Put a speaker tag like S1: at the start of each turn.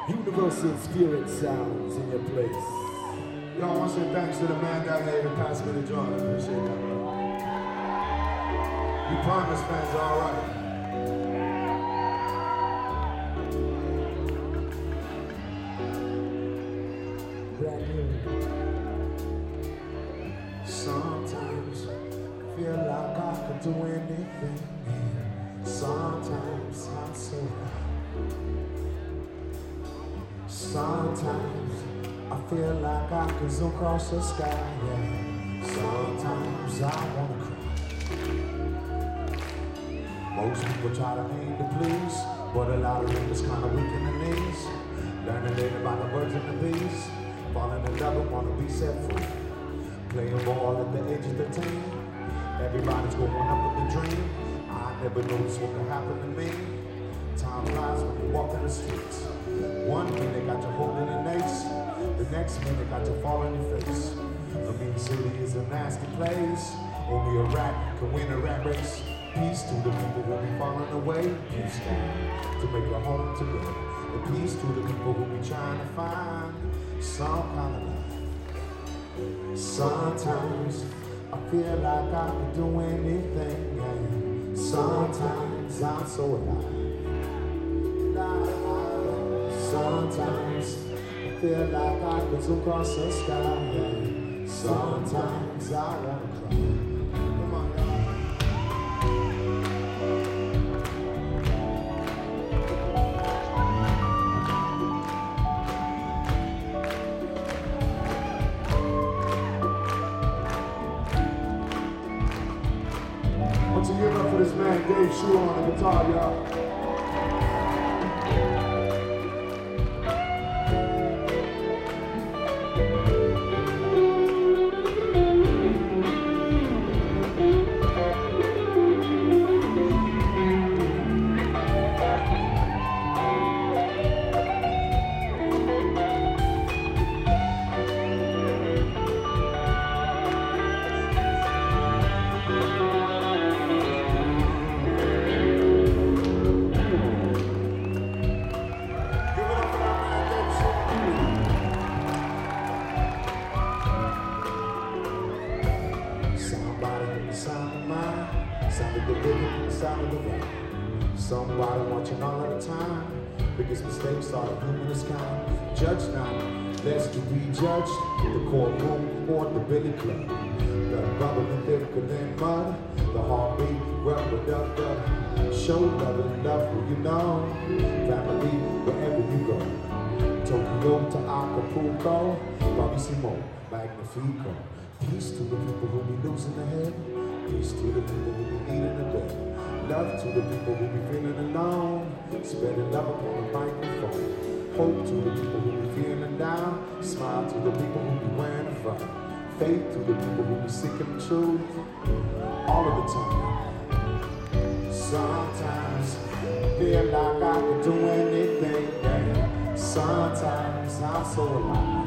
S1: Universal spirit sounds in your place.
S2: Yo, I want to say thanks to the man down there who passed me the joint. I appreciate that, bro. You Primus fans are all right.
S1: Brand new.
S2: Sometimes I feel like I could do anything. Sometimes I'm so high. Sometimes I feel like I could zoom across the sky. Yeah. Sometimes I wanna cry. Most people try to aim to please, but a lot of them is kind of weak in the knees. Learning later about the birds and the bees. Falling in love and wanna be set free. Playing ball at the age of 13. Everybody's going up with the dream. I never noticed what could happen to me. Time flies when you walk in the streets. One minute got you holding an ace. The next minute got you falling in your face. I mean, the city is a nasty place. Only a rat can win a rat race. Peace to the people who be falling away. Peace to make a home together. And peace to the people who be trying to find some kind of life. Sometimes I feel like I could do anything. Yeah. Sometimes I'm so alive. Sometimes I feel like I could zoom across the sky. Yeah. Sometimes I wanna cry. Come on, y'all. Once you give up for this man, Dave Shu on the guitar, y'all. Somebody watching all of the time. Biggest mistakes are the humanist kind. Judge not, lest you be judged. The courtroom or the billy club. The bubbling thicker than mud. The heartbeat, rubber duck duck. Show love and love who you know. Family, wherever you go. Tokyo to Acapulco. Bravissimo, Magnifico. Peace to the people who be losing their head. Peace to the people who be eating the bed. Love to the people who be feeling alone. Spreading love upon the microphone. Hope to the people who be feeling down. Smile to the people who be wearing a frown. Faith to the people who be seeking the truth. All of the time. Sometimes I feel like I could do anything. Yeah. Sometimes I'm so alive.